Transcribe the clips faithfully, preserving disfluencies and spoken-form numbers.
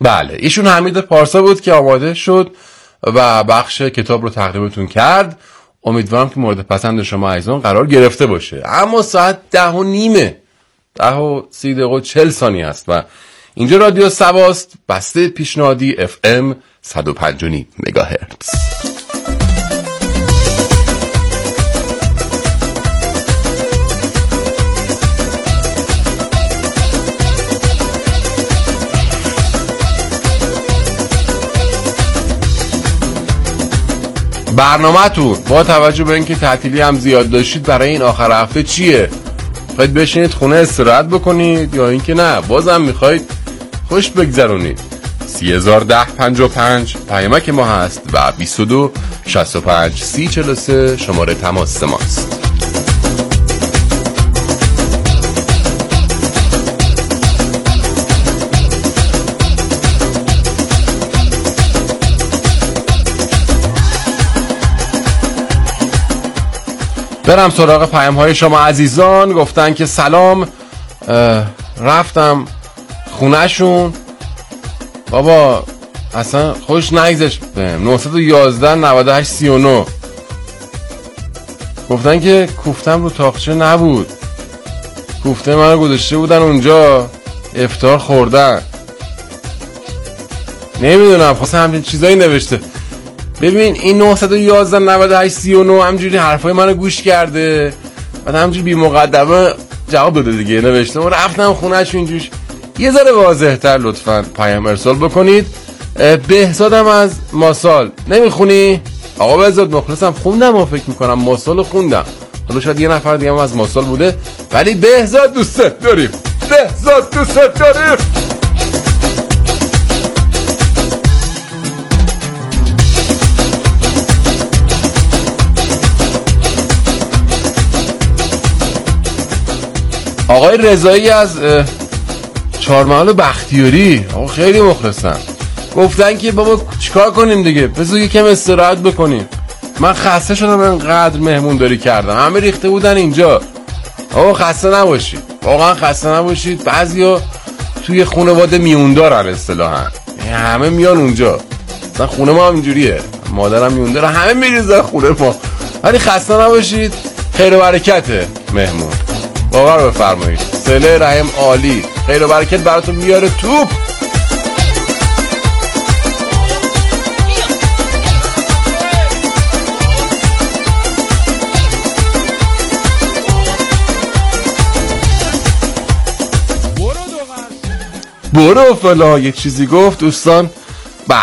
بله، ایشون حمید پارسا بود که آماده شد و بخش کتاب رو تقدیمتون کرد. امیدوارم که مورد پسند شما عزیزان قرار گرفته باشه. اما ساعت ده و نیمه، ده و سی دقیقه و چل ثانیه است و اینجا رادیو سواست، بسته پیشنهادی اف ام صد و پنج و نیم مگاهرتز. برنامه‌تون با توجه به اینکه تعطیلی هم زیاد داشتید برای این آخر هفته چیه؟ میخواید بشینید خونه استراحت بکنید یا اینکه نه بازم میخواید خوش بگذرونید؟ سی هزار و ده پنجاه و پنج پیامک ما هست و بیست و دو شصت و پنج سی چهل و سه شماره تماس ماست. برم سراغ پیام های شما عزیزان. گفتن که سلام، رفتم خونهشون بابا اصلا خوش نگذشت بهم. نه یک یک نه هشت سه نه. گفتن که کوفتم رو تاقچه نبود، کوفته منو گذاشته بودن اونجا افطار خوردن. نمیدونم خواست همچین چیزایی نوشته. ببین این نه یک یک نه هشت سه نه همجوری حرفای منو گوش کرده بعد همجوری بی مقدمه جواب داده دیگه. نوشته و رفتم خونه‌ش اینجوش. یه ذره واضح‌تر لطفاً پیام ارسال بکنید. بهزادم از ماسال نمیخونی؟ آقا بهزاد مخلصم، خوندم و فکر میکنم ماسال خوندم، حالا شاید یه نفر دیگه هم از ماسال بوده، ولی بهزاد دوست داریم، بهزاد دوست داریم. آقای رضایی از چهارمحال بختیاری، آقا خیلی مخلصم، گفتن که بابا چیکار کنیم دیگه، بذار یکم استراحت بکنیم، من خسته شدم انقدر مهمون داری کردم، همه ریخته بودن اینجا. آقا خسته نباشید، واقعا خسته نباشید. بعضیا توی خانواده میوندارن اصطلاحا، همه میان اونجا، مثلا خونه ما هم اینجوریه، مادرم میونداره، همه میریزن خونه ما، ولی خسته نباشید، خیر و برکته مهمون، باور بفرمایید. صله رحم عالی، خیر و برکت براتون میاره توپ. برو فلا یک چیزی گفت دوستان. بله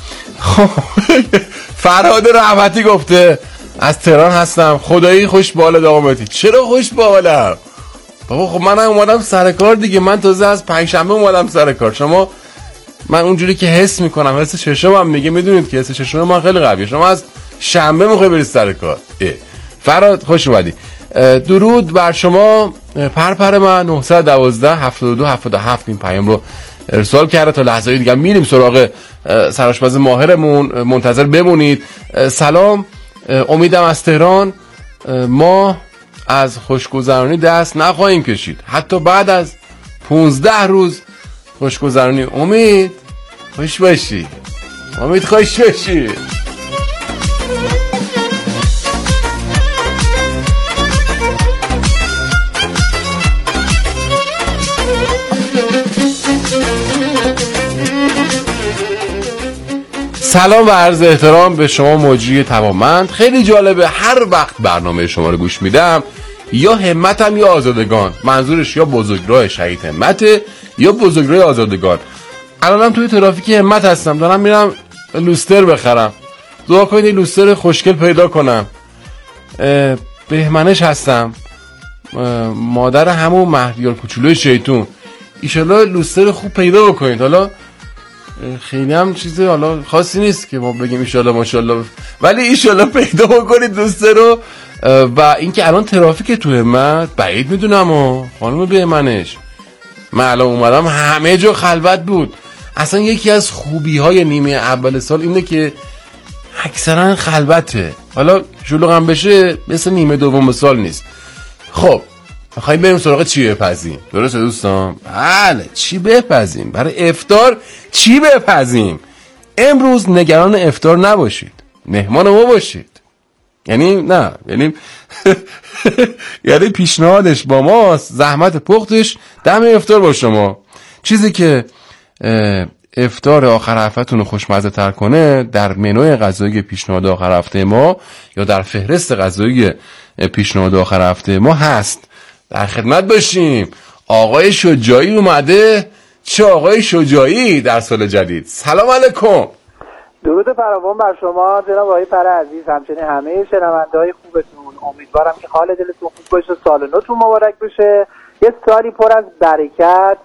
فرهاد رحمتی گفته از تهران هستم، خدایی خوش بالا دامتی. چرا خوش بالا بابا؟ خب منم اومدم سر کار دیگه، من تازه از پنجشنبه اومدم سر کار. شما من اونجوری که حس میکنم، حس چشم هم میگه، میدونید که حس چشم من خیلی قویه، شما از شنبه میخوای برید سر کار. فرهاد خوش اومدی. درود بر شما پرپر من. نه یک دو هفتاد و دو هفتاد و هفت این پیام رو ارسال کرده. تا لحظه دیگه میریم سراغ سرآشپز ماهرمون، منتظر بمونید. سلام، امیدم از تهران. ما از خوشگذرانی دست نخواهیم کشید حتی بعد از پونزده روز خوشگذرانی. امید خوش باشی، امید خوش باشی. سلام و عرض احترام به شما مجری توانمند. خیلی جالبه، هر وقت برنامه شما رو گوش میدم یا همتم یا آزادگان، منظورش یا بزرگراه شهید همته یا بزرگراه آزادگان. الانم توی ترافیک همت هستم، دارم میرم لوستر بخرم، دعا کنید لوستر خوشگل پیدا کنم. بهمنش هستم، مادر همون مهدیار کوچولوی شیطون. ایشالله لوستر خوب پیدا بکنید. حالا خیلی هم چیزه حالا خاصی نیست که ما بگیم ایشالله ماشالله، ولی ایشالله پیدا بکنید دوسته رو. و اینکه الان ترافیک تو همت بعید میدونم و خانم بهمنش، من الان اومدم همه جا خلوت بود. اصلا یکی از خوبی های نیمه اول سال اینه که اکثرا خلوته، حالا شلوغ هم بشه مثل نیمه دوم سال نیست. خب میخوایم بریم سراغ چی بپزیم. درسته دوستان؟ بله، چی بپزیم برای افطار؟ چی بپزیم؟ امروز نگران افطار نباشید، مهمان ما باشید. یعنی نه یعنی یعنی پیشنهادش با ماست، زحمت پختش دم افطار با شما. چیزی که افطار آخر هفته‌تون رو خوشمزه تر کنه در منوی غذایی پیشنهاد آخر هفته ما یا در فهرست غذایی پیشنهاد آخر هفته ما هست. در خدمت باشیم. آقای شجاعی اومده. چه آقای شجاعی در سال جدید. سلام علیکم. درود فراوان بر شما جناب آقای پر عزیز، همچنین همه شنونده‌های خوبتون. امیدوارم که حال دلتون خوب باشه، سال نوتون مبارک بشه. یه سالی پر از برکت،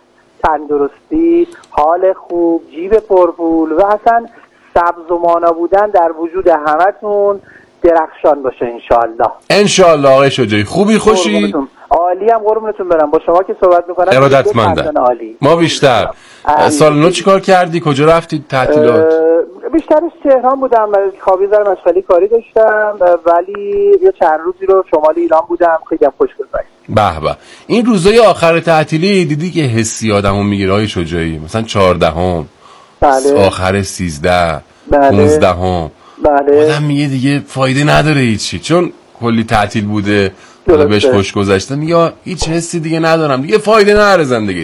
تندرستی، حال خوب، جیب پرپول و اصلا سبز و مانا بودن در وجود همتون درخشان باشه انشالله. انشالله آقای شجاعی. خوبی خوشی؟ عالی هم قربونتون برم. با شما که صحبت میکنم ارادتمندم. ما بیشتر. سال نو چی کار کردی؟ کجا رفتی تعطیلات؟ بیشترش تهران بودم، خوابی دارم، مشغله کاری داشتم، ولی یه چند روزی رو شمال ایران بودم. خیلی هم خوش گذشت. به به. این روزای آخر تعطیلی دیدی که حسی آدمو میگیره های شجاعی، مثلا چهاردهم، بله، آخر سیزده، بله، پونزدهم، بله، آدم میگه دیگه فایده نداره هیچی، چون کلی تعطیل بوده بهش خوش گذشته، میگه هیچ حسی دیگه ندارم، دیگه فایده نداره زندگی.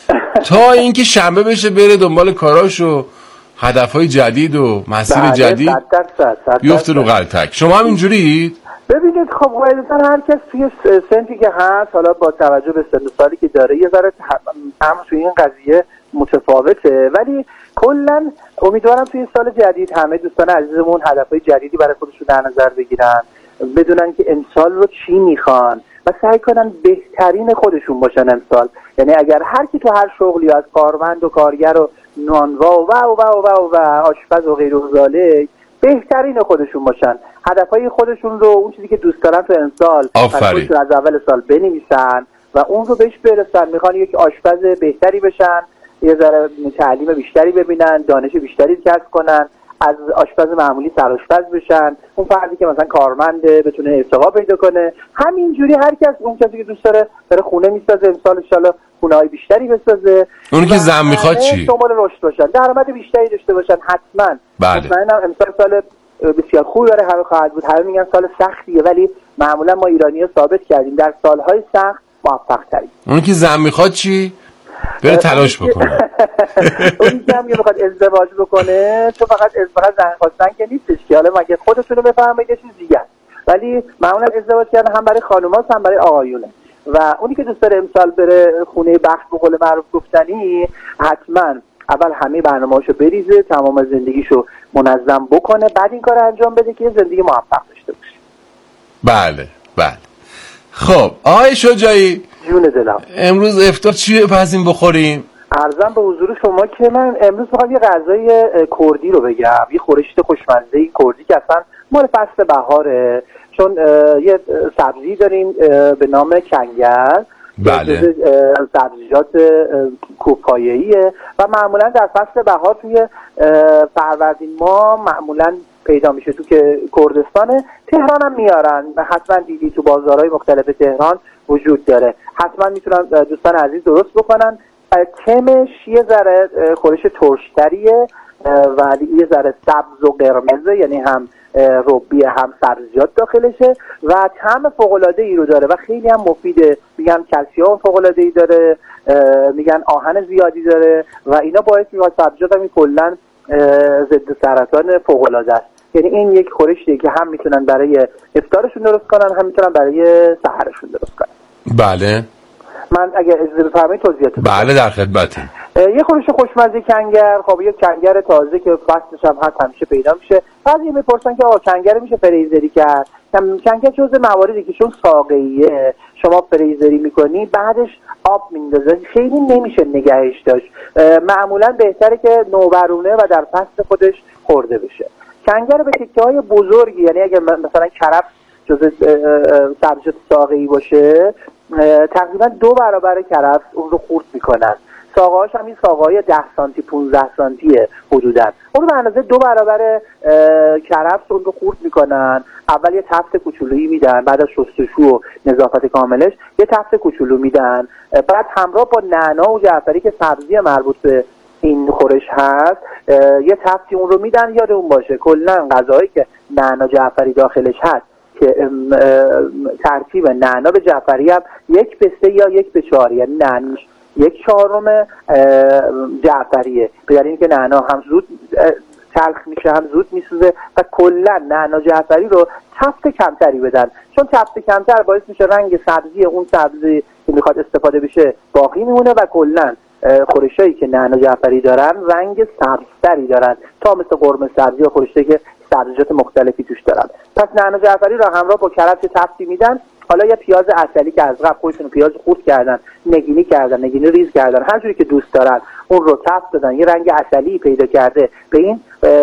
تا اینکه شنبه بشه بره دنبال کاراشو، هدفهای جدید و مسیر بله، جدید صد درصد، صد بیفته رو غلطک. شما هم اینجورید؟ ببینید خب قاعدتا هر کس توی سنتی که هست، حالا با توجه به سن و سالی که داره، یه ذره هم توی این قضیه متفاوته، ولی کلا امیدوارم توی سال جدید همه دوستان عزیزمون هدفهای جدیدی برای خودشون در نظر بگیرن، بدونن که امسال رو چی میخوان و سعی کنن بهترین خودشون باشن امسال. یعنی اگر هر کی تو هر شغلی، از کارمند و کارگر و نانوا و و و و و آشپز و غیر و ذالک، بهترین خودشون باشن، هدفهای خودشون رو، اون چیزی که دوست دارن تو امسال خودشون از اول سال بنویسن و اون رو بهش برسن. میخوان یک آشپز بهتری بشن، یه ذره تعلیم بیشتری ببینن، دانش بیشتری کسب کنن، از آشپز معمولی سرآشپز بشن. اون فردی که مثلا کارمنده بتونه ارتقا پیدا کنه. همینجوری هر کس اون کسی که دوست داره داره خونه میسازه، امسال ان شاءالله خونه‌های بیشتری بسازه. اونی که زن میخواد چی؟ دنبال رشد باشن، درآمد بیشتری داشته باشن حتما. بله. مطمئنم امسال سال بسیار خوبی برای همه خواهد بود. همه میگن سال سختیه، ولی معمولا ما ایرانی‌ها ثابت کردیم در سالهای سخت موفق تریم. اونی که زن میخواد چی؟ بره تلاش بکنه. اونی که هم میخواد ازدواج بکنه، تو فقط ازدواج زن خواستن که نیستش که، حالا مگه خودتون رو بفهمید یه چیز دیگه، ولی معمولا ازدواج کردن هم برای خانوماست هم برای آقایونه. و اونی که دوست داره امسال بره خونه بخت به قول معروف گفتنی، حتما اول همه برنامه‌اشو بریزه، تمام زندگیشو منظم بکنه، بعد این کار انجام بده که زندگی موفق داشته باشه. بله بله. خب آقای شجاعی، جون دلم، امروز افطار چی بپزیم بخوریم؟ عرضم به حضور شما که من امروز می‌خوام یه غذای کردی رو بگم، یه خورشت خوشمزه کردی که اصلا مال فصل بهاره، چون یه سبزی داریم به نام کنگر. بله. سبزیجات کوهپایه‌ایه و معمولا در فصل بهار توی فروردین ماه معمولا پیدا میشه. تو که کردستان تهران هم میارن، حتما دیدی تو بازارهای مختلف تهران وجود داره، حتما میتونن دوستان عزیز درست بکنن. کمش یه ذره خورش ترشتریه و یه ذره سبز و قرمزه، یعنی هم ربی هم سبزیجات داخلشه و طعم فوق‌العاده‌ای رو داره و خیلی هم مفیده. میگن کلسیم فوق‌العاده‌ای داره، میگن آهن زیادی داره و اینا باعث میشه سبزیجات هم کلا ضد سرطان فوق‌العاده است. یعنی این یک خورشیه که هم میتونن برای افطارشون درست کنن، هم میتونن برای سحرشون درست کنن. بله. من اگه اجازه بفرمایید توضیحات بدم. بله در خدمتم. یه خورش خوشمزه کنگر، خب یه کنگر تازه که فصلش هم هست همیشه پیدا میشه. بعضی میپرسن که آقا کنگر میشه فریزری کرد؟ کنگر جزء مواردی که چون ساقه‌ایه شما فریزری میکنی بعدش آب میندازه، خیلی نمیشه نگهش داشت. معمولا بهتره که نوبرونه و در فصل خودش خورده بشه. کنگر به تکه‌های بزرگی، یعنی اگه مثلا کرفس جزء سبزیجات ساقه‌ای باشه، تقریبا دو برابر کرفس اون رو خورد میکنن. ساقه‌هاش هم این ساقه‌های ده سانتی پانزده سانتیه حدوداً. اون رو به اندازه دو برابر کرفس اون رو خورد میکنن. اول یه تفت کوچولویی میدن، بعد از شستشو و نظافت کاملش یه تفت کوچولو میدن، بعد همراه با نعنا و جعفری که سبزی مربوط به این خورش هست یه تفتی اون رو میدن. یادمون باشه کلا غذایی که نعنا جعفری داخلش هست که ترکیب نعنا به جعفری هم یک به سه یا یک به چهار، یعنی نعناش یک چهارم جعفریه، به دلیل اینکه نعنا هم زود تلخ میشه هم زود میسوزه و کلا نعنا جعفری رو تفت کمتری بدن، چون تفت کمتر باعث میشه رنگ سبزی اون سبزی که میخواد استفاده بشه باقی میمونه و کلا خورشایی که نعنا جعفری دارن رنگ سبزتری دارن تا مثل قرمه سبزی یا خورشایی که سبزیجات مختلفی توش دارن. پس نعنا جعفری رو همراه با کرفس تفتی میدن. حالا یه پیاز عسلی که از قبل خودشون پیاز خورد کردن، نگینی کردن، نگینی ریز کردن، هر جوری که دوست دارن اون رو تفت دادن، یه رنگ عسلی پیدا کرده، به این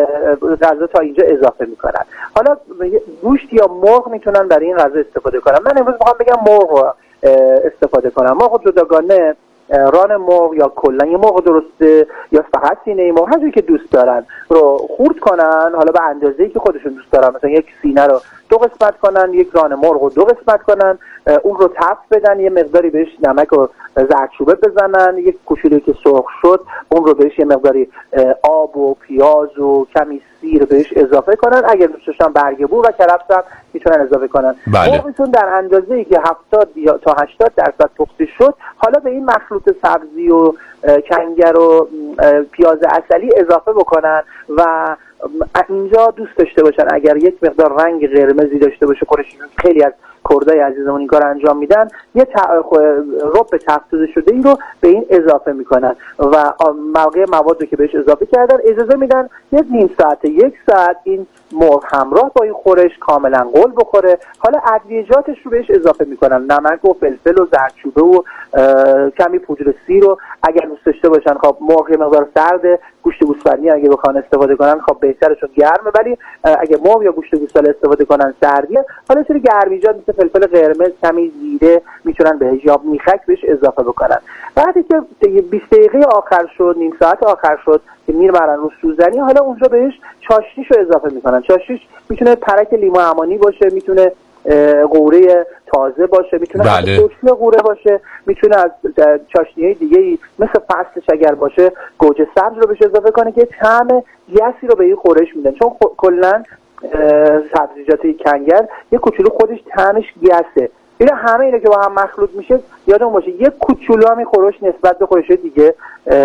غذا تا اینجا اضافه میکنن. حالا گوشت یا مرغ میتونن برای این غذا استفاده کنن. من امروز میخوام بگم مرغ رو استفاده کنم. مرغ جداگانه، ران مرغ یا کلا یه مرغ درسته یا فقط سینه مرغ، هر جوری که دوست دارن رو خورد کنن، حالا به اندازه‌ای که خودشون دوست دارن، مثلا یک سینه رو دو قسمت کنن، یک ران مرغ رو دو قسمت کنن، اون رو تفت بدن، یه مقداری بهش نمک و زردچوبه بزنن، یک کوچولویی که سرخ شد اون رو بهش یه مقداری آب و پیاز و کمی سیر بهش اضافه کنن. اگر دوست داشتن برگ بو و کرفس هم میتونن اضافه کنن. مرغتون در اندازه‌ای که هفتاد تا هشتاد درصد پخته شد، حالا به این مخلوط سبزی و کنگر و پیاز عسلی اضافه بکنن و اینجا دوست داشته باشن اگر یک مقدار رنگ قرمزی داشته باشه خورشی، خیلی از کردای عزیزمون این کار انجام میدن، یه رب تفت شده این رو به این اضافه میکنن و موقع مواد رو که بهش اضافه کردن اجازه میدن یک نیم ساعت یک ساعت این مرغ همراه با این خورش کاملا قل بخوره. حالا ادویجاتش رو بهش اضافه میکنن، نمک و فلفل و زردچوبه و کمی پودر سیر رو اگر دوست داشته باشن. خب مرغ یه مقدار سرده، گوشت گوسفندی اگه بخوان استفاده کنن خب بهتره چون گرمه، ولی اگه مرغ یا گوشت گوساله استفاده کنن سردیه. حالا سری گرمیجات مثل فلفل قرمز، کمی زیره میتونن بهش یا میخک بهش اضافه بکنن. بعدی که بیست دقیقه آخر شد، نیم ساعت آخر شد که میرن رو سوزنی، حالا اونجا بهش چاشنیشو اضافه میکنن. چاشنیش میتونه ترک لیمو عمانی باشه، میتونه قوره تازه باشه، میتونه بله. ترشی قوره باشه، میتونه از چاشنی‌های دیگه‌ای مثل فصلش اگر باشه گوجه سبز رو بهش اضافه کنه که طعم گسی رو به این خورش میدن، چون کلا سبزیجات کنگر یه کوچولو خودش طعمش گسه. اینا همه اینا که با هم مخلوط میشه یادمون باشه یک کوچولو هم این خورش نسبت به خورش دیگه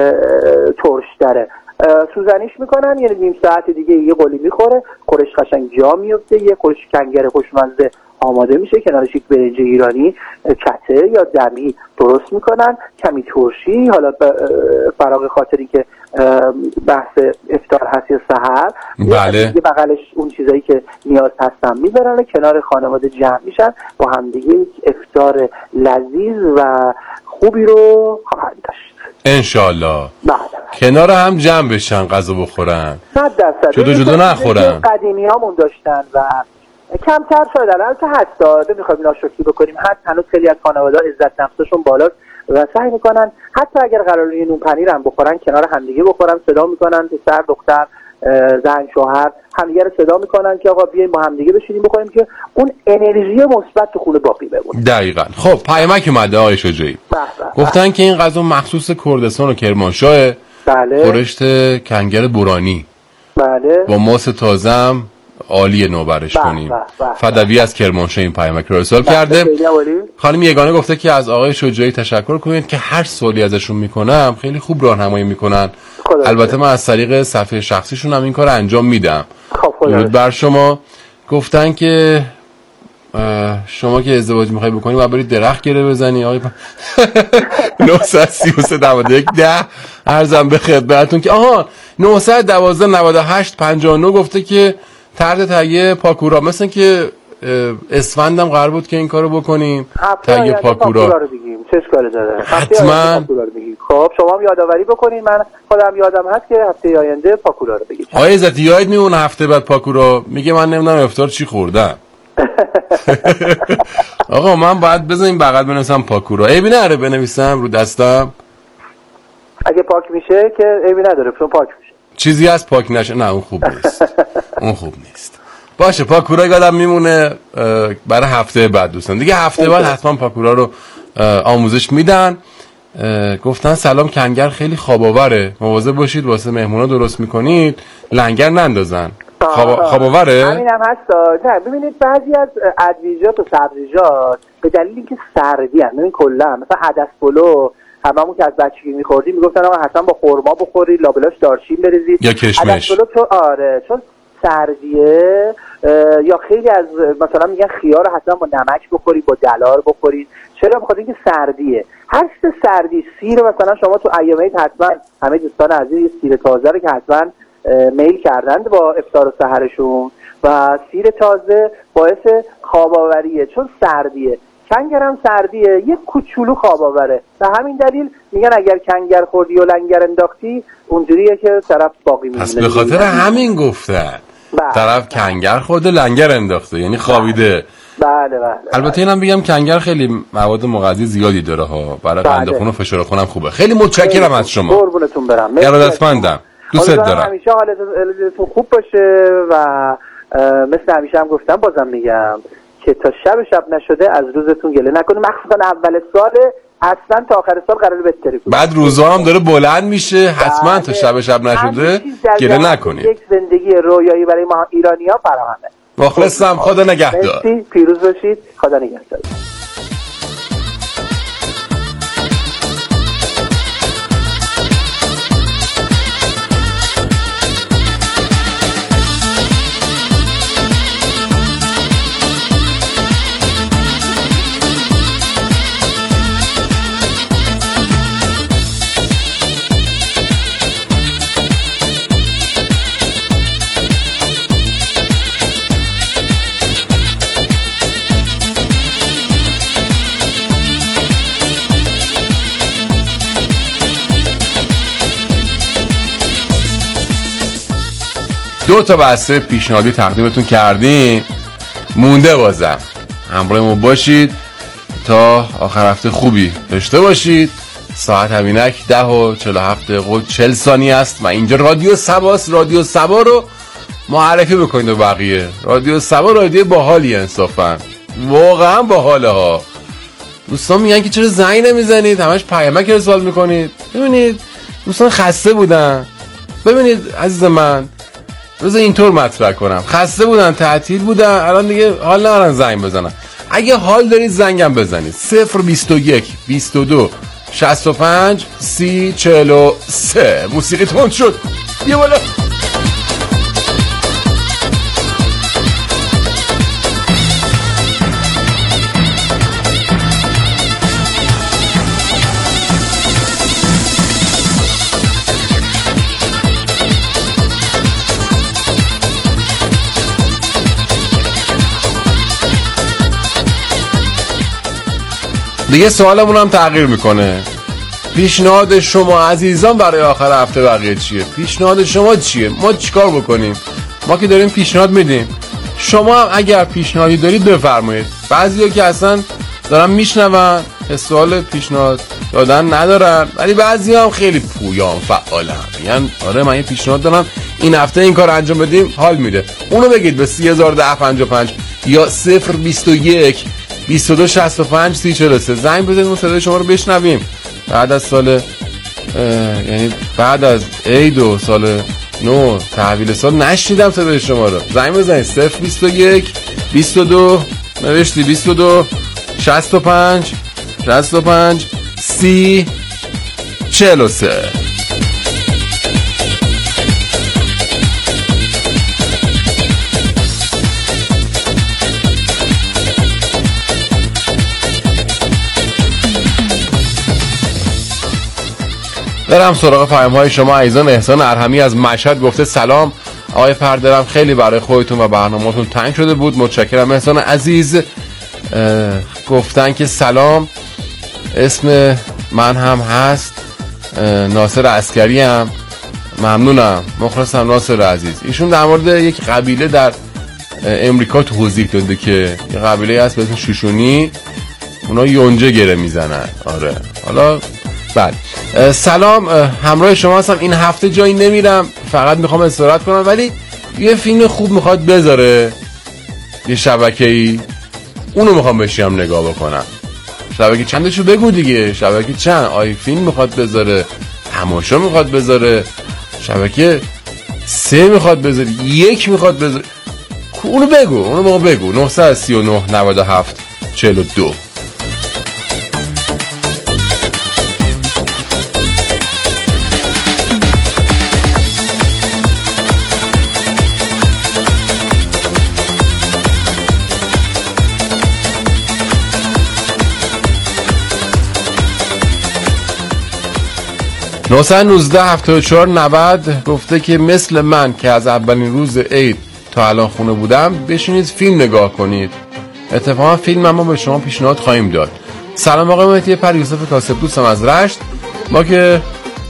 ترش‌تره. سوزنیش میکنن، یعنی نیم ساعت دیگه یه قلی میخوره، خورش قشنگ جا میفته، یه خورش کنگر خوشمزه آماده میشه. کنارش یک برنج ایرانی کته یا دمی درست میکنن، کمی ترشی، حالا فراغ خاطری که بحث افطار هست یا سحر، بله. یه بغلش اون چیزایی که نیاز هستن میبرن، کنار خانواده جمع میشن با هم دیگه یک افطار لذیذ و خوبی رو خواهند داشت انشالله. بله. کنار هم جمع بشن غذا بخورن، صد درصد جدا جدا نخورن. قدیمی هامون داشتن و کمتر شاید الان که هست، نمیخوایم ناشکری بکنیم، هست هنوز خیلی از خانواده عزت نفسشون بالاست و سعی میکنن حتی اگر قراره یه نون پنیر هم بخورن کنار همدیگه بخورن، صدا میکنن پسر دختر زن شوهر همدیگه رو صدا میکنن که آقا بیایم با همدیگه بشینیم بخوریم که اون انرژی مثبت تو خونه باقی بمونه. دقیقاً. خب پیامک اومده آقای شجاعی، گفتن که این غذا مخصوص کردستان و کرمانشاه. بله. خورشت کنگر بورانی. بله. با ماست تازم عالیه نوبرش کنیم. فدوی از کرمانشاه این پیامک رو ارسال کرده. خانم یگانه گفته که از آقای شجاعی تشکر کنید که هر سوالی ازشون میکنم خیلی خوب راهنمایی میکنن. البته من از طریق صفحه شخصیشون هم این کار انجام میدم. درود بر شما. گفتن که شما که ازدواج میخوای بکنی باید برید درخت گره بزنی. آقای نه سه سه نود و یک ده عرضم به خدمتتون که آها نه یک دو نه هشت پنج نه گفته که طرد تهیه پاکورا، مثلا که اسفندم قرار بود که این کارو بکنیم. تهیه پاکورا رو بگیم چه اشکالی داره؟ حتما. خب شما هم یادآوری بکنین، من خودم یادم هست که هفته آینده پاکورا رو بگیم. آقای عزت یاد میمونه هفته بعد پاکورا میگه من نمیدونم افطار چی خوردم. آقا من باید بزنیم بغل بنویسم پاکورا، ای بی نره بنویسم رو دستم. اگه پاک میشه که عیبی نداره چون پاک میشه. چیزی از پاک نشه نه اون خوب نیست. اون خوب نیست. باشه پاکورا یادم میمونه برای هفته بعد دوستان دیگه هفته بعد حتما پاکورا رو آموزش میدن. گفتن سلام کنگر خیلی خواب آوره مواظب باشید واسه مهمونا درست میکنید لنگر نندازن. خواب خواب آوره همینم هست. نه ببینید بعضی از ادویجات و سبزیجات به دلیل اینکه سردی ان ببین کلا مثلا عدس پلو هممون که از بچگی می‌خوردیم میگفتن آقا حتما با خرما بخورید لابلاش دارچین بریزید یا کشمش. عدس پلو چون آره چون سردیه یا خیلی از مثلا میگن خیار رو حتما با نمک بخورید با دلار بخورید. چرا؟ بخاطر اینکه سردیه. هر چه سردی سیر مثلا شما تو ایام عید حتما همه دوستان عزیز سیر تازه رو که حتما میل کردند با افطار و سحرشون و سیر تازه باعث خواب آوریه چون سردیه. کنگر هم سردیه یه کوچولو خواب آوره و همین دلیل میگن اگر کنگر خوردی و لنگر انداختی اونجوریه که طرف باقی میمونه. پس به خاطر همین گفتن طرف کنگر خورده لنگر انداخته یعنی خوابیده. بله بله. البته اینم بگم کنگر خیلی مواد مغذی زیادی داره ها برای قند خون و فشار خونم خوبه. خیلی متشکرم از شما. قربونتون برم. ارادتمندم. دوست دارم. همیشه حالتون خوب باشه و مثل همیشه هم گفتم بازم میگم که تا شب شب نشده از روزتون گله نکنید مخصوصا اول سال اصلا تا آخر سال قراره بهتری کنید. بعد روزا هم داره بلند میشه حتما تا شب شب نشده گله نکنید. یک زندگی رویایی برای ما ایرانی‌ها فراهمه. مخلصم. خدا نگهدار. مرسی پیروز باشید. خدا نگهدار. دو تا بحث پیشنهادی تقدیمتون کردیم مونده بازم همراه ما باشید تا آخر هفته خوبی داشته باشید. ساعت همینک ده و چهل و هفت دقیقه و چهل ثانیه است و اینجا رادیو سباست. رادیو سبا رو معرفی بکنید به بقیه. رادیو سبا رادیو باحالی انصافا واقعا باحاله ها. دوستان میگن که چرا زنگ نمیزنید همش پیامک ارسال میکنید. ببینید دوستان خسته بودن. ببینید عزیز من روز اینطور مطرح کنم خسته بودن تعطیل بودن الان دیگه حال ندارن زنگ بزنن. اگه حال دارید زنگم بزنید صفر بیست و یک بیست و دو شصت و پنج سی چهل و سه. موسیقی تند شد بیا بالا. دیگه سوالمون هم تغییر میکنه. پیشنهاد شما عزیزان برای آخر هفته بقیه چیه؟ پیشنهاد شما چیه؟ ما چیکار بکنیم؟ ما که داریم پیشنهاد میدیم. شما هم اگر پیشنهادی دارید بفرمایید. بعضیا که اصلا دارن میشنون سوال پیشنهاد دادن ندارن ولی بعضیا هم خیلی پویان فعالن میگن آره من یه پیشنهاد دارم این هفته این کار انجام بدیم حال میده. اونو بگید به سی هزار و ده پنجاه و پنج یا صفر بیست و یک بیست و دو شصت و پنج سی چهل و سه. زنگ بزنید ما صدای شما رو بشنویم. بعد از سال یعنی بعد از عید و سال نو تحویل سال نشیدم صدای شما رو. زنگ بزنید صفر بیست و یک بیست و دو نوشتی بیست و دو شصت و پنج شصت و پنج سی چهل و سه. برم سراغ پیام های شما عزیزان. احسان ارحمی از مشهد گفته سلام آقای پردرم خیلی برای خودتون و برنامه‌تون تنگ شده بود. متشکرم احسان عزیز. گفتن که سلام اسم من هم هست ناصر عسکری هم ممنونم مخلصم ناصر عزیز. ایشون در مورد یک قبیله در امریکا توضیح داده که یه قبیله هست به اسم شوشونی اونا یونجه گره میزنن. آره حالا بله سلام، همراه شما هستم. این هفته جایی نمیرم، فقط میخوام استراحت کنم، ولی یه فیلم خوب میخواد بذاره یه شبکه‌ای، اونو میخوام بشینم نگاه بکنم. شبکه چندشو بگو دیگه، شبکه چند؟ آی فیلم میخواد بذاره، تماشا میخواد بذاره، شبکه سه میخواد بذاره، یک میخواد بذاره، اونو بگو، اونو موقع بگو. نه سه نه نه هفت چهل و دو. نه یک نه هفتاد و چهار نود گفته که مثل من که از اولین روز عید تا الان خونه بودم بشینید فیلم نگاه کنید. اتفاقا فیلم ما به شما پیشنهاد خواهیم داد. سلام آقای مهدی پر، یوسف کاسب دوستم از رشت. ما که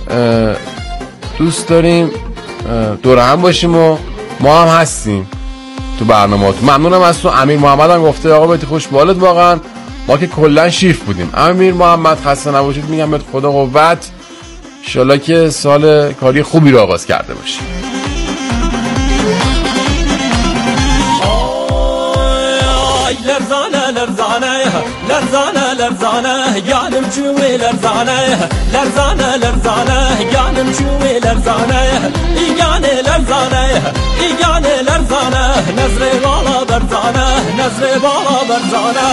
دوست داریم دور هم باشیم و ما هم هستیم تو برنامه‌تون. ممنونم از تو. امیر محمد هم گفته آقا مهدی خوش بالت، واقعا ما که کلا شیف بودیم. امیر محمد خسته نباشید، میگم بهت خدا قوت، انشالله که سال کاری خوبی رو آغاز کرده باشی. لرزانه لرزانه لرزانه لرزانه گانم چوی لرزانه لرزانه لرزانه گانم چوی لرزانه ایگانه لرزانه ایگانه لرزانه نظر بالا برزانه نظر بالا برزانه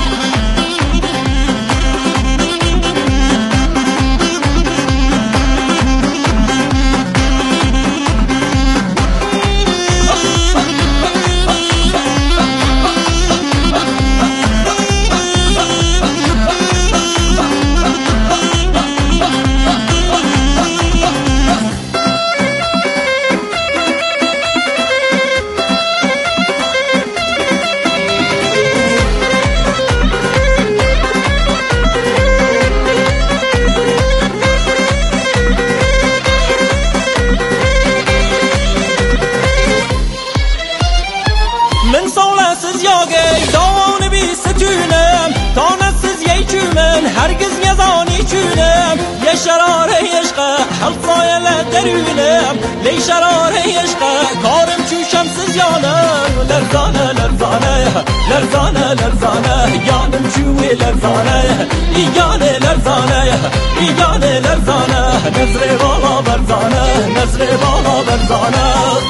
هرگز یزانی چونم یه شراره عشق حلقای لدرونم لی شراره عشق کارم چوشم سزیانم لرزانه لرزانه لرزانه لرزانه یانم چوی لرزانه ایگانه لرزانه ایگانه لرزانه نظر بالا برزانه نظر بالا برزانه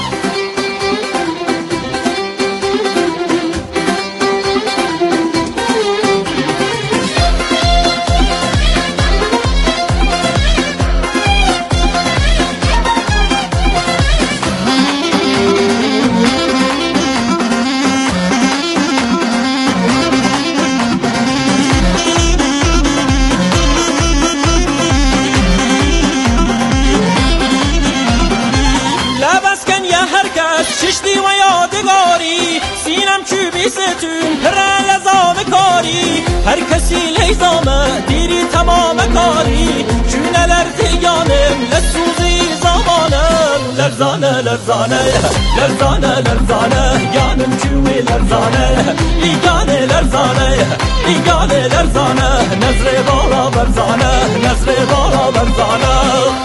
ششتی و یادگاری سینم چوبی ستون پر لزام کاری هر کسی لیزامه دیری تمام کاری چونه لرزیانم لسوزی زمانم لرزانه لرزانه لرزانه لرزانه یانم چوی لرزانه ایگانه لرزانه ایگانه لرزانه نظر بالا برزانه نظر بالا برزانه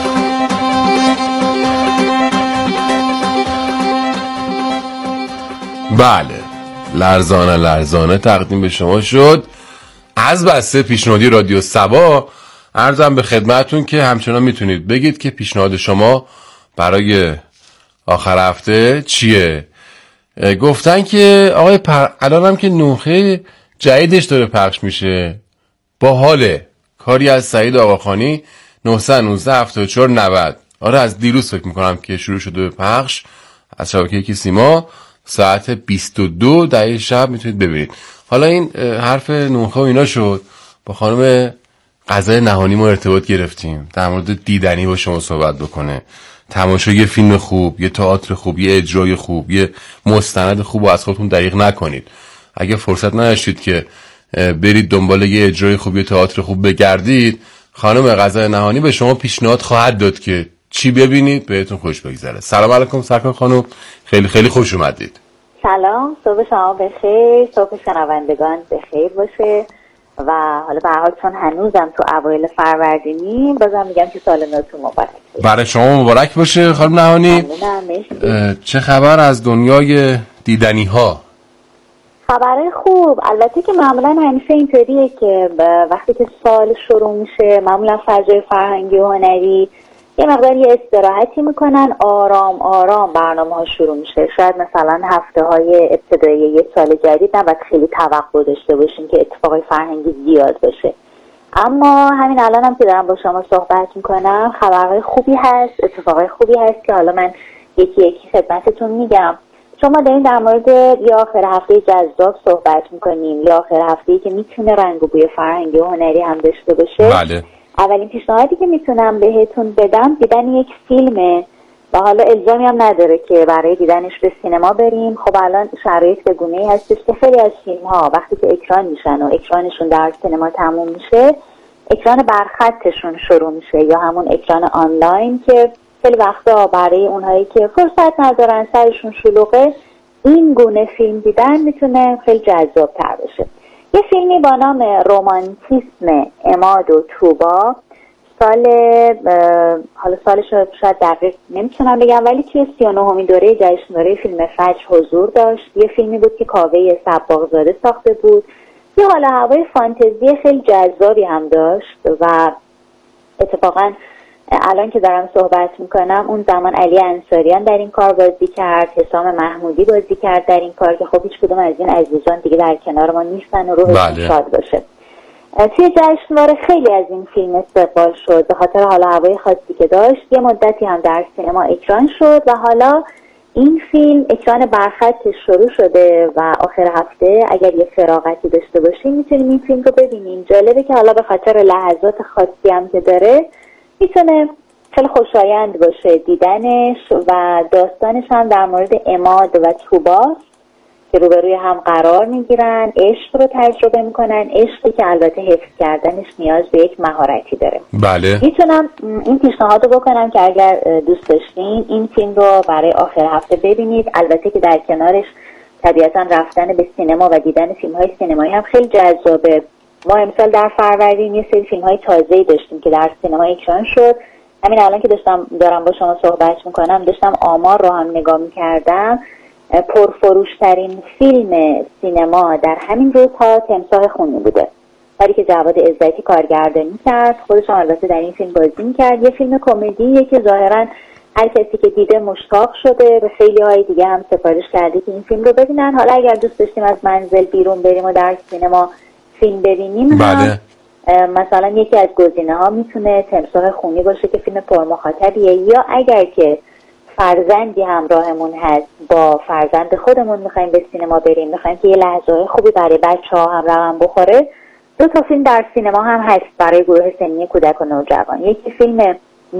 بله، لرزانه لرزانه تقدیم به شما شد از بسته پیشنهادی رادیو سبا. عرضم به خدمتون که همچنان میتونید بگید که پیشنهاد شما برای آخر هفته چیه. گفتن که آقای پر الانم که نوخه جدیدش داره پخش میشه، با حاله کاری از سعید آقاخانی. نه یک نه هفتاد و چهار نود. آره از دیروز فکر میکنم که شروع شده به پخش از شبکه یکی سیما، ساعت بیست و دو دقیقه شب میتونید ببینید. حالا این حرف نونخه و اینا شد، با خانم غزل نهانی ما ارتباط گرفتیم در مورد دیدنی با شما صحبت بکنه، تماشای یه فیلم خوب، یه تئاتر خوب، یه اجرای خوب، یه مستند خوب و از خودتون دریغ نکنید. اگه فرصت نداشتید که برید دنبال یه اجرای خوب، یه تئاتر خوب بگردید، خانم غزل نهانی به شما پیشنهاد خواهد داد که چی ببینید بهتون خوش بگذره. سلام علیکم سرکار خانم، خیلی خیلی خوش اومدید. سلام، صبح شما بخیر، صبح شنوندگان بخیر باشه. و حالا به هر حال چون هنوزم تو اوایل فروردینی، بازم میگم که سال نوتون مبارک باشه. برای شما مبارک باشه خانم نهانی. چه خبر از دنیای دیدنی ها؟ خبرهای خوب. البته که معمولا همیشه اینطوریه که وقتی که سال شروع میشه معمولا فضای فرهنگی و هنری یه مقدار یه استراحتی میکنن، آرام آرام برنامه ها شروع میشه. شاید مثلا هفته های ابتدایی یه سال جدید نباید خیلی توقع داشته باشین که اتفاقای فرهنگی زیاد باشه، اما همین الان هم که دارم با شما صحبت میکنم خبرهای خوبی هست، اتفاقای خوبی هست که حالا من یکی یکی خدمتتون میگم. شما دارین در مورد یا آخر هفته جذاب صحبت میکنیم یا آخر هفته‌ای که میتونه رنگ و بوی فرهنگی و هنری هم داشته باشه. بله. اولین پیشنهادی که میتونم بهتون بدم دیدن یک فیلمه و حالا الزامی هم نداره که برای دیدنش به سینما بریم. خب الان شرایط به گونه‌ای هستش که خیلی از فیلم‌ها وقتی که اکران میشن و اکرانشون در سینما تموم میشه، اکران برخطشون شروع میشه یا همون اکران آنلاین که خیلی وقتا برای اونهایی که فرصت ندارن، سرشون شلوغه، این گونه فیلم دیدن میتونه خیلی جذاب تر بشه. یه فیلمی با نام رومانتیسم عماد و طوبا سال حالا سالش شاید دقیق نمیتونم بگم ولی توی سی و نهمین دوره جشنواره فیلم فجر حضور داشت. یه فیلمی بود که کاوه صباغزاده ساخته بود. یه حالا هوای فانتزی خیلی جذابی هم داشت و اتفاقا الان که دارم صحبت میکنم اون زمان علی انصاریان در این کار بازی کرد، حسام محمودی بازی کرد در این کار که خب هیچ کدوم از این عزیزان دیگه در کنار ما نیستن و روحشون بله. شاد باشه. توی جشنواره خیلی از این فیلم استقبال شد به خاطر حالا هوای خاصی که داشت. یه مدتی هم در سینما اکران شد و حالا این فیلم اکران برخطش شروع شده و آخر هفته اگر یه فراغتی داشته باشیم میتونیم این فیلم رو ببینیم. جالبه که حالا به خاطر لحظات خاصی هم که داره میتونه خیلی خوشایند باشه دیدنش و داستانش هم در مورد عماد و طوبا که روبروی هم قرار میگیرن، عشق رو تجربه میکنن، عشقی که البته حفظ کردنش نیاز به یک مهارتی داره. بله. میتونم این پیشنهاد رو بکنم که اگر دوست داشتین این فیلم رو برای آخر هفته ببینید. البته که در کنارش طبیعتا رفتن به سینما و دیدن فیلم های سینمایی هم خیلی جذابه. ما امسال در فروردین یه سری فیلم های تازه‌ای داشتیم که در سینما اکران شد. همین الان که داشتم دارم با شما صحبت میکنم داشتم آمار رو هم نگاه میکردم. پرفروشترین فیلم سینما در همین روزها تمساح خونی بوده، کاری که جواد عزتی کارگردانی کرد. خودش هم البته در این فیلم بازی میکرد. یه فیلم کمدیه که ظاهرا هر کسی که دیده مشتاق شده، به خیلی های دیگه هم سفارش کرده که این فیلم رو ببینن. حالا اگر دوست داشتیم از منزل بیرون بریم و در سینما فیلم ببینیم بله. هم مثلا یکی از گزینه ها میتونه تمساح خونی باشه که فیلم پرمخاطبیه، یا اگر که فرزندی همراهمون هست با فرزند خودمون میخوایم به سینما بریم، میخوایم که یه لحظه خوبی برای بچه ها هم رقم بخوره، دو تا فیلم در سینما هم هست برای گروه سنی کودک و نوجوان. یکی فیلم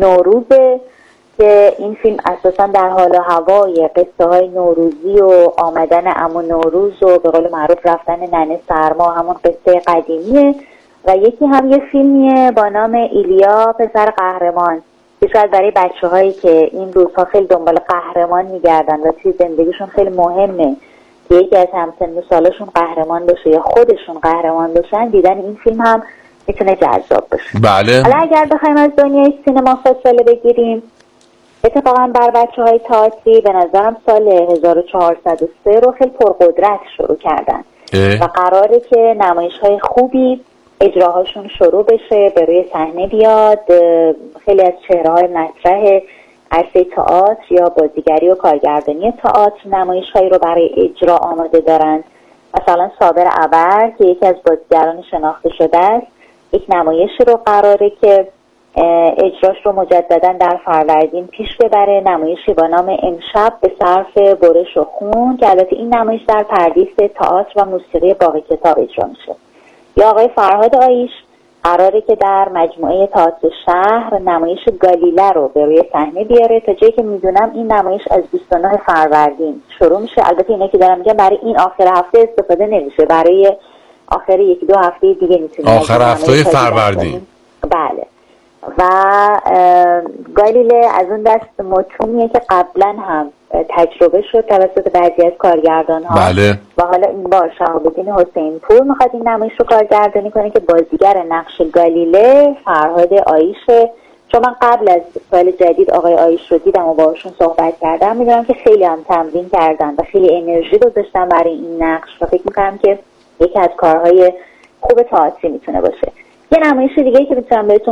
نوروزه که این فیلم اساسا در حال و هوای قصه های نوروزی و آمدن عمو نوروز و به قول معروف رفتن ننه سرما، همون قصه قدیمیه. و یکی هم یه فیلمیه با نام ایلیا پسر قهرمان که شاید برای بچه هایی که این روزها خیلی دنبال قهرمان میگردن و توی زندگیشون خیلی مهمه که یکی از همسن و سالشون قهرمان باشه یا خودشون قهرمان باشن، دیدن این فیلم هم میتونه جذاب باشه. بله. حالا اگر بخوایم از دنیای سینما فاصله بگیریم، اتفاقا بر بچه های تئاتری به نظرم سال هزار و چهارصد و سه رو خیلی پرقدرت شروع کردن اه. و قراره که نمایش های خوبی اجراهاشون شروع بشه، به روی صحنه بیاد. خیلی از چهره‌های مطرح عرصه تئاتر یا بازیگری و کارگردانی تئاتر نمایش‌هایی رو برای اجرا آماده دارن. مثلا صابر ابر که یکی از بازیگران شناخته شده است، یک نمایش رو قراره که اجراش رو مجددا در فروردین پیش ببره، نمایشی با نام امشب به صرف برش و خون که البته این نمایش در پردیس تئاتر و موسیقی باغ کتاب اجرا میشه. یا آقای فرهاد آیش قراره که در مجموعه تئاتر شهر نمایش گالیله رو به روی صحنه بیاره. تا جایی که میدونم این نمایش از بیست و نه فروردین شروع میشه. البته اینا که دارم میگم برای این آخر هفته استفاده نمیشه، برای آخر یک دو هفته دیگه میتونیم آخر هفته فروردین. بله. و گالیله از اون دست متونیه که قبلا هم تجربه شد توسط بعضی از کارگردان ها. بله. و حالا این با شهاب‌الدین حسین پور میخواد این نمایش رو کارگردانی کنه که بازیگر نقش گالیله فرهاد آیشه. چون من قبل از سال جدید آقای آیش رو دیدم و باهاشون صحبت کردم، میدونم که خیلی هم تمرین کردن و خیلی انرژی گذاشتن برای این نقش و فکر میکنم که یکی از کارهای خوب تئاتری میتونه باشه. یه نمایش دیگه که میتونم بهتون